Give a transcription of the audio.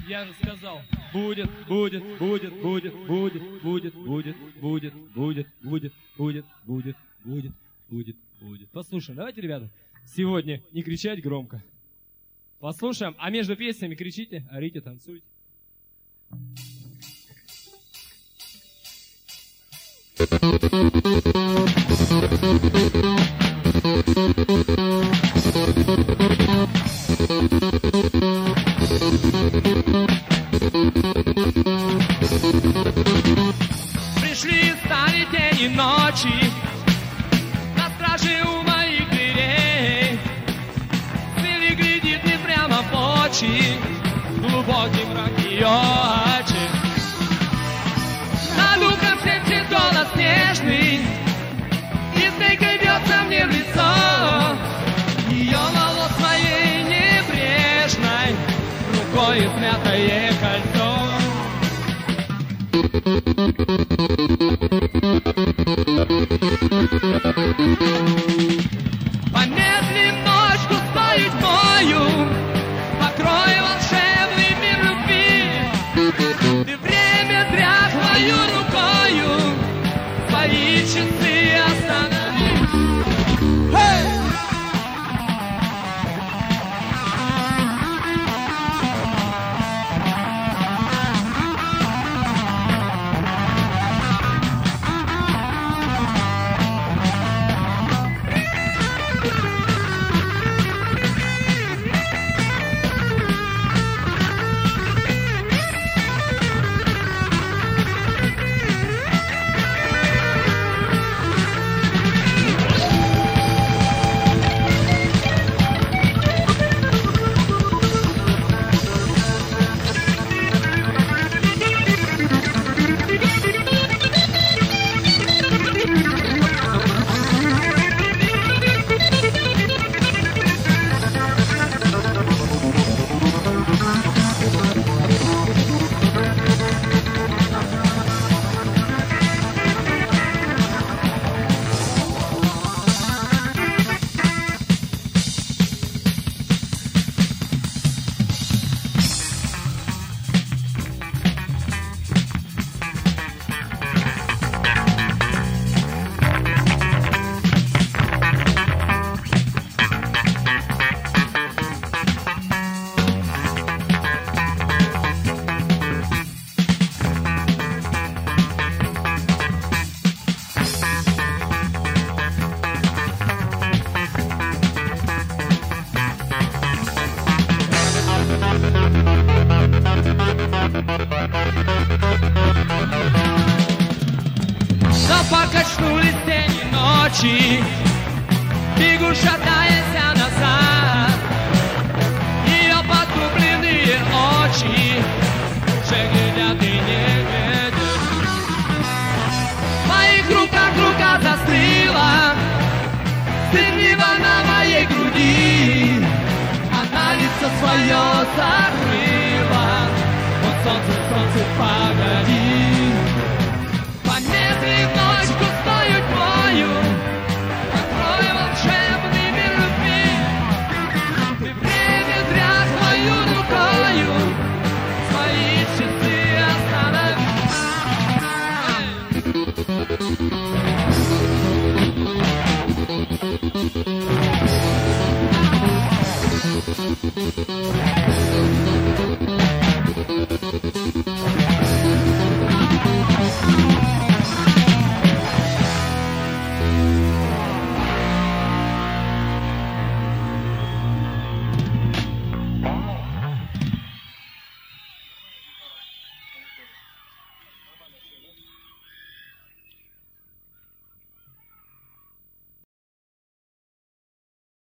Я же сказал, будет, будет, будет, будет, будет, будет, будет, будет, будет, будет, будет, будет, будет, будет, будет. Послушаем, давайте, ребята, сегодня не кричать громко. Послушаем, а между песнями кричите, орите, танцуйте. Пришли стали день и ночи, на страже у моих дверей. Цели глядит мне прямо в очи, глубокий мрак ее очи. Над ухом шепчет голос нежный, и змейкой бьется мне в лицо. Ее волос моей небрежной рукой смятое кольцо. Помедли ночь густою тьмою, покрой волшебный мир любви. Ты время дряхлою рукою свои часы останови. Hey! Покачнулись тени ночи, бегу, шатаясь назад. Ее потупленные очи уже глядят и не глядят. В моих руках рука застыла, стыдливо на моей груди. Она лицо свое закрыла. Вот солнце, солнце, погоди. Помедли в ночь густою тьмою, покрой волшебный мир любви. Ты время дряхлою рукою свои часы останови. Hey!